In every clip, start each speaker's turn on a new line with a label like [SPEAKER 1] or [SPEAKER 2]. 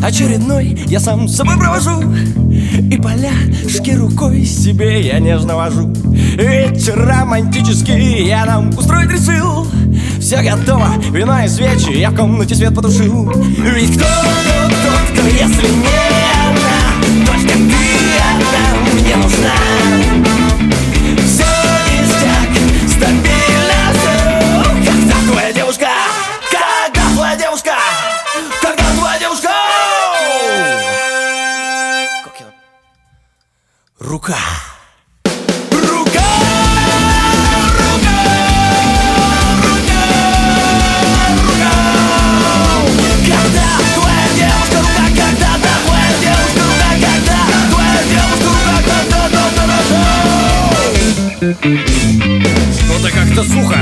[SPEAKER 1] очередной я сам с собой провожу, и поляшки рукой себе я нежно вожу. Вечер романтический я нам устроить решил. Все готово, вино и свечи, я в комнате свет потушил. Ведь кто, если не она, только ты одна мне нужна. Все ништяк, стабильно все. Когда твоя девушка, когда твоя девушка, когда твоя девушка. Рука. Что-то как-то сухо.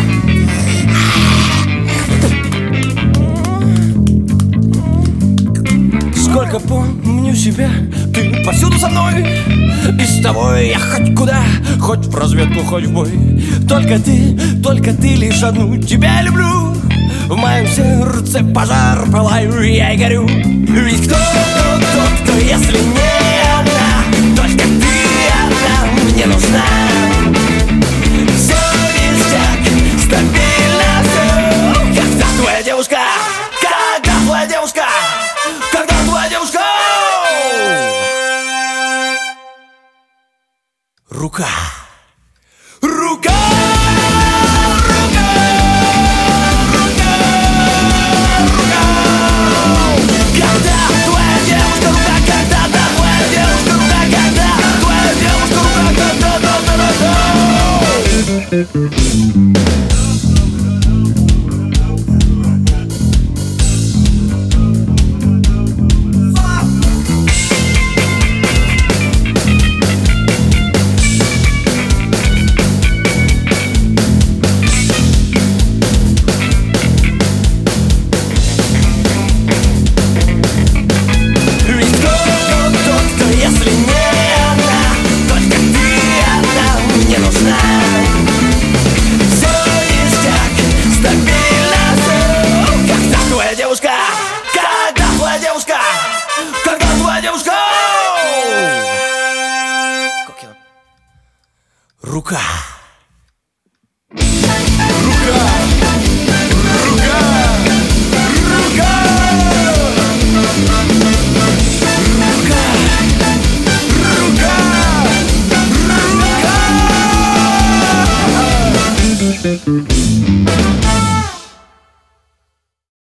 [SPEAKER 1] Сколько помню себя, ты повсюду со мной. И с тобой я хоть куда, хоть в разведку, хоть в бой. Только ты лишь одну, тебя я люблю. В моем сердце пожар, пылаю я и горю. Ведь кто, если не она, только ты одна мне нужна. Все ништяк, стабильно все. Когда твоя девушка, когда твоя девушка, когда твоя девушка. Рука. Рука. Рука. Рука. Рука. Рука. Рука. Рука. Рука.